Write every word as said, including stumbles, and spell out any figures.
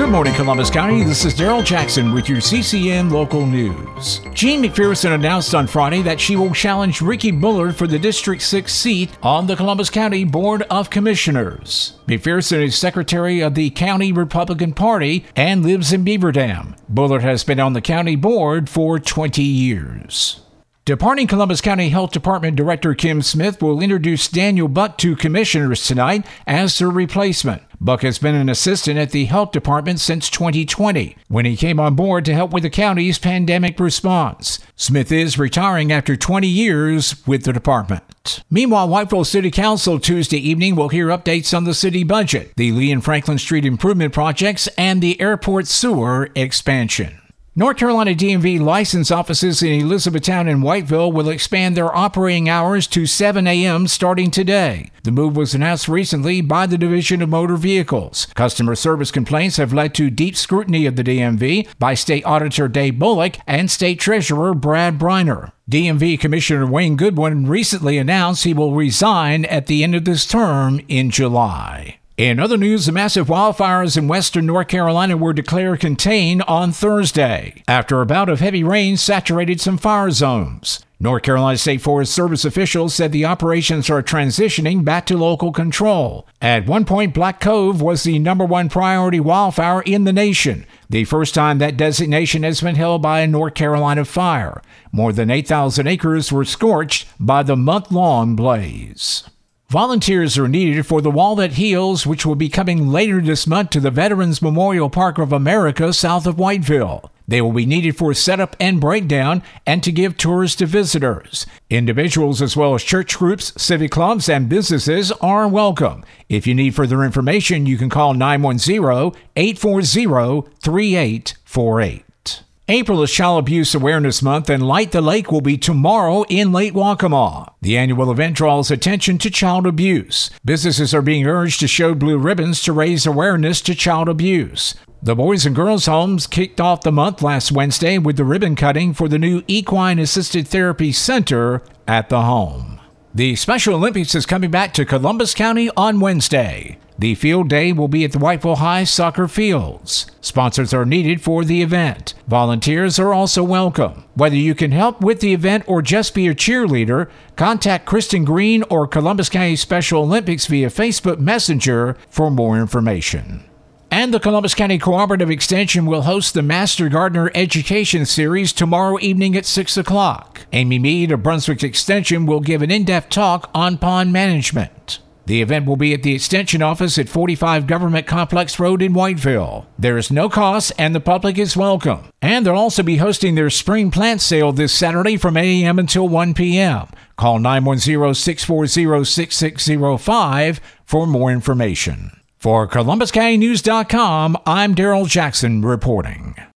Good morning, Columbus County. This is Daryl Jackson with your C C N Local News. Jean McPherson announced on Friday that she will challenge Ricky Bullard for the District six seat on the Columbus County Board of Commissioners. McPherson is secretary of the County Republican Party and lives in Beaver Dam. Bullard has been on the county board for twenty years. Departing Columbus County Health Department Director Kim Smith will introduce Daniel Buck to commissioners tonight as their replacement. Buck has been an assistant at the health department since twenty twenty, when he came on board to help with the county's pandemic response. Smith is retiring after twenty years with the department. Meanwhile, Whiteville City Council Tuesday evening will hear updates on the city budget, the Lee and Franklin Street improvement projects, and the airport sewer expansion. North Carolina D M V license offices in Elizabethtown and Whiteville will expand their operating hours to seven a.m. starting today. The move was announced recently by the Division of Motor Vehicles. Customer service complaints have led to deep scrutiny of the D M V by State Auditor Dave Bullock and State Treasurer Brad Briner. D M V Commissioner Wayne Goodwin recently announced he will resign at the end of this term in July. In other news, the massive wildfires in western North Carolina were declared contained on Thursday, after a bout of heavy rain saturated some fire zones. North Carolina State Forest Service officials said the operations are transitioning back to local control. At one point, Black Cove was the number one priority wildfire in the nation, the first time that designation has been held by a North Carolina fire. More than eight thousand acres were scorched by the month-long blaze. Volunteers are needed for the Wall That Heals, which will be coming later this month to the Veterans Memorial Park of America south of Whiteville. They will be needed for setup and breakdown and to give tours to visitors. Individuals as well as church groups, civic clubs, and businesses are welcome. If you need further information, you can call nine one zero, eight four zero, three eight four eight. April is Child Abuse Awareness Month, and Light the Lake will be tomorrow in Lake Waccamaw. The annual event draws attention to child abuse. Businesses are being urged to show blue ribbons to raise awareness to child abuse. The Boys and Girls Homes kicked off the month last Wednesday with the ribbon cutting for the new Equine Assisted Therapy Center at the home. The Special Olympics is coming back to Columbus County on Wednesday. The field day will be at the Whiteville High soccer fields. Sponsors are needed for the event. Volunteers are also welcome. Whether you can help with the event or just be a cheerleader, contact Kristen Green or Columbus County Special Olympics via Facebook Messenger for more information. And the Columbus County Cooperative Extension will host the Master Gardener Education Series tomorrow evening at six o'clock. Amy Mead of Brunswick Extension will give an in-depth talk on pond management. The event will be at the Extension office at forty-five Government Complex Road in Whiteville. There is no cost and the public is welcome. And they'll also be hosting their spring plant sale this Saturday from eight a.m. until one p.m. Call nine one zero, six four zero, six six zero five for more information. For Columbus County News dot com, I'm Daryl Jackson reporting.